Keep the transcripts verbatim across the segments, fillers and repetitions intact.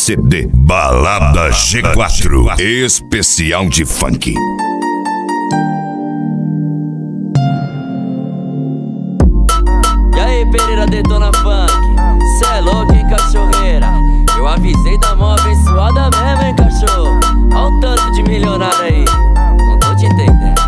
C D Balada G quatro, especial de funk. E aí, Pereira Detona Funk, cê é louco, hein, cachorreira? Eu avisei da mão abençoada mesmo, hein, cachorro? Olha o tanto de milionário aí, não tô te entendendo.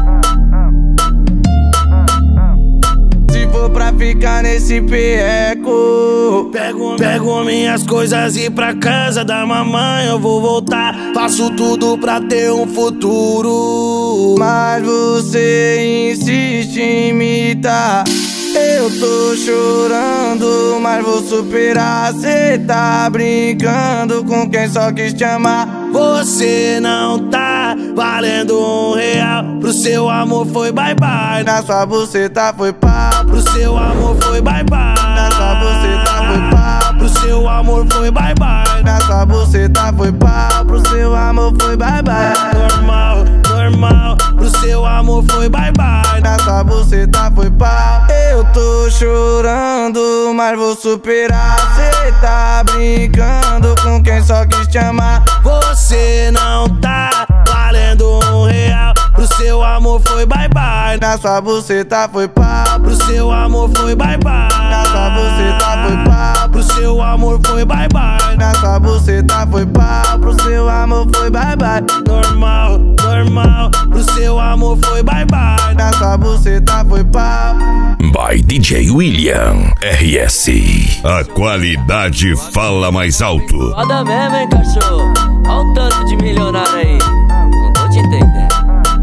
Se for pra ficar nesse perreco, Pego, pego minhas coisas e pra casa da mamãe eu vou voltar. Faço tudo pra ter um futuro, mas você insiste em imitar. Eu tô chorando, mas vou superar. Cê tá brincando com quem só quis te amar. Você não tá valendo um real. Pro seu amor foi bye bye. Na sua buceta foi pá. Pro seu amor foi bye bye. Na sua buceta foi pá. Pro seu amor foi bye bye. Na sua buceta foi pá. Pro seu amor foi bye bye. Normal, normal. Pro seu amor foi bye bye. Na sua buceta foi pá. Eu tô chorando, mas vou superar. Cê tá brincando com quem só quis te amar. Você não tá valendo um real. Pro seu amor foi bye bye. Na sua buceta foi pá. Pro seu amor foi bye bye. Na sua buceta foi pá. Pro seu amor foi bye bye. Na sua buceta foi pá. Pro seu amor foi bye bye. Normal, normal. Pro seu amor foi bye bye. Na sua buceta foi pá. By D J William R S. A qualidade fala mais alto. Foda mesmo, hein, cachorro? Olha o tanto de milionário aí, não tô te entendendo.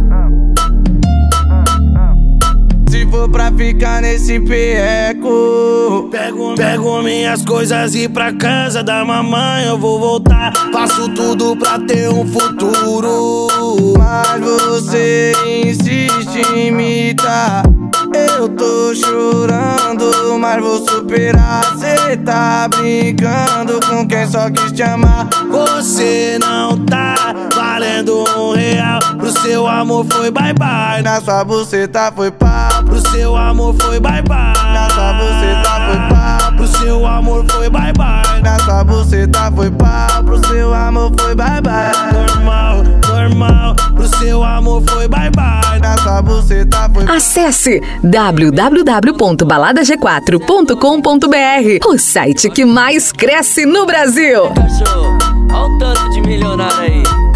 Se for pra ficar nesse perreco, Pego, pego minhas coisas e pra casa da mamãe eu vou voltar. Faço tudo pra ter um futuro, mas você insiste em imitar. Eu tô chorando, mas vou superar. Cê tá brincando com quem só quis te amar. Você não tá valendo um real. Pro seu amor foi bye bye. Na sua buceta foi pá. Pro seu amor foi bye bye. Na sua buceta foi pá. Pro seu amor foi bye bye. Na sua buceta foi pá. Pro seu amor foi bye bye. Normal, normal. Pro seu amor foi bye bye. Na sua buceta foi pá. Acesse w w w ponto balada g quatro ponto com ponto b r, o site que mais cresce no Brasil. Cachorro, olha o tanto de milionário aí.